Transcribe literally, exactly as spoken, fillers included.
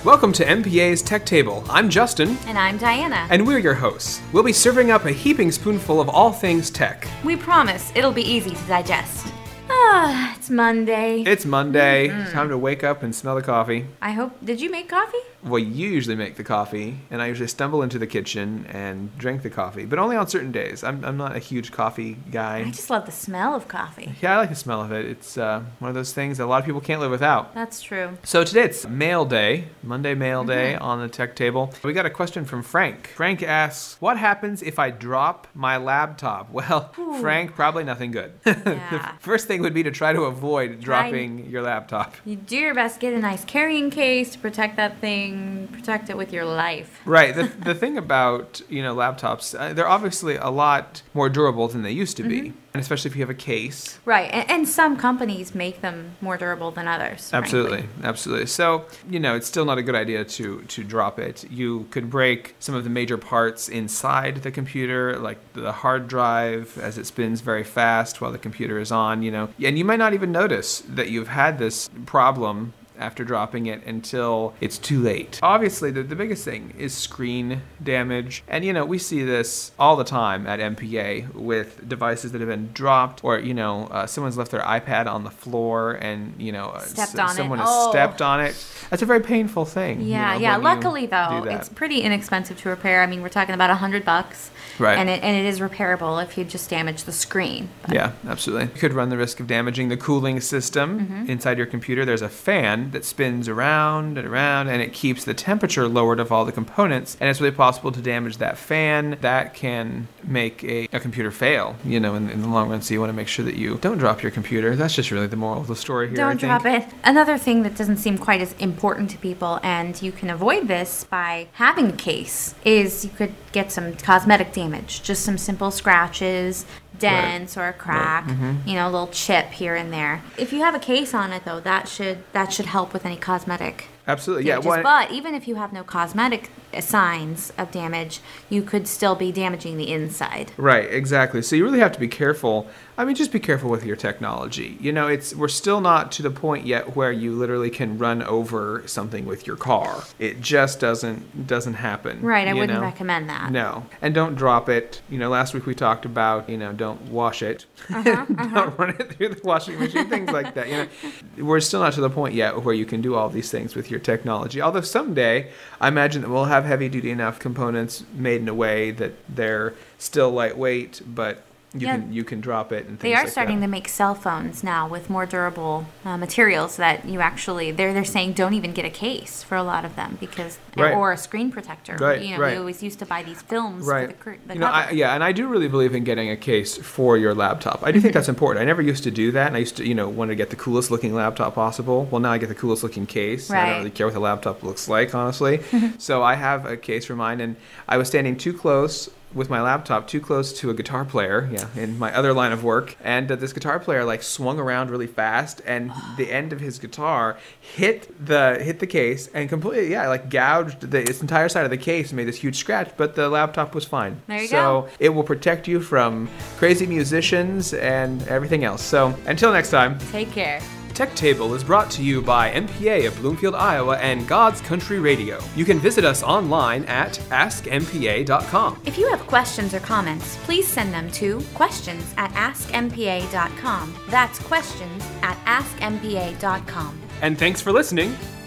Welcome to M P A's Tech Table. I'm Justin. And I'm Diana. And we're your hosts. We'll be serving up a heaping spoonful of all things tech. We promise it'll be easy to digest. Ah, it's Monday. It's Monday. Mm-hmm. Time to wake up and smell the coffee. I hope... Did you make coffee? Well, you usually make the coffee, and I usually stumble into the kitchen and drink the coffee, but only on certain days. I'm I'm not a huge coffee guy. I just love the smell of coffee. Yeah, I like the smell of it. It's uh, one of those things that a lot of people can't live without. That's true. So today it's Mail Day, Monday Mail Day Mm-hmm. on the Tech Table. We got a question from Frank. Frank asks, what happens if I drop my laptop? Well, Ooh. Frank, probably nothing good. Yeah. The first thing would be to try to avoid dropping your laptop. You do your best, get a nice carrying case to protect that thing, protect it with your life. Right. The, the thing about, you know, laptops, uh, they're obviously a lot more durable than they used to be. Mm-hmm. And especially if you have a case. Right. And, and some companies make them more durable than others. Absolutely. Frankly. Absolutely. So, you know, it's still not a good idea to, to drop it. You could break some of the major parts inside the computer, like the hard drive as it spins very fast while the computer is on, you know. And you might not even notice that you've had this problem after dropping it until it's too late. Obviously, the, the biggest thing is screen damage. And, you know, we see this all the time at M P A with devices that have been dropped or, you know, uh, someone's left their iPad on the floor and, you know, Stepped s- on someone it. has Oh. stepped on it. That's a very painful thing. Yeah, you know, yeah. when you Luckily, though, do that. it's pretty inexpensive to repair. I mean, we're talking about a hundred bucks. Right. And it, and it is repairable if you just damage the screen. But Yeah, absolutely. You could run the risk of damaging the cooling system Mm-hmm. inside your computer. There's a fan that spins around and around, and it keeps the temperature lowered of all the components, and it's really possible to damage that fan. That can make a, a computer fail, you know, in, in the long run, so you want to make sure that you don't drop your computer. That's just really the moral of the story here, Don't I think. drop it. Another thing that doesn't seem quite as important to people, and you can avoid this by having a case, is you could get some cosmetic damage, just some simple scratches, dents, or a crack, Mm-hmm. you know, a little chip here and there. If you have a case on it, though, that should that should help with any cosmetic Absolutely, yeah. damages. Well, But even if you have no cosmetic signs of damage, you could still be damaging the inside. Right, exactly. So you really have to be careful. I mean, just be careful with your technology. You know, it's we're still not to the point yet where you literally can run over something with your car. It just doesn't doesn't happen. Right, I you wouldn't know? recommend that. No, and don't drop it. You know, last week we talked about, you know, don't wash it, Uh-huh, uh-huh. don't run it through the washing machine, things like that. You know, we're still not to the point yet where you can do all these things with your technology. Although someday, I imagine that we'll have heavy-duty enough components made in a way that they're still lightweight, but you Yeah. can you can drop it and things They are like starting that. to make cell phones now with more durable uh, materials that you actually they're they're saying don't even get a case for a lot of them because Right. or a screen protector. Right, You know, right. we always used to buy these films Right. for the, cur- the you know, cover. I, yeah, and I do really believe in getting a case for your laptop. I do think that's important. I never used to do that, and I used to, you know, want to get the coolest looking laptop possible. Well, now I get the coolest looking case. I Right. don't really care what the laptop looks like, honestly. So I have a case for mine, and I was standing too close with my laptop too close to a guitar player, yeah, in my other line of work, and uh, this guitar player like swung around really fast, and the end of his guitar hit the hit the case and completely, yeah, like gouged the its entire side of the case and made this huge scratch. But the laptop was fine. There you so go. it will protect you from crazy musicians and everything else. So until next time. Take care. Tech Table is brought to you by M P A of Bloomfield, Iowa and God's Country Radio. You can visit us online at ask m p a dot com. If you have questions or comments, please send them to questions at ask m p a dot com. That's questions at ask m p a dot com. And thanks for listening.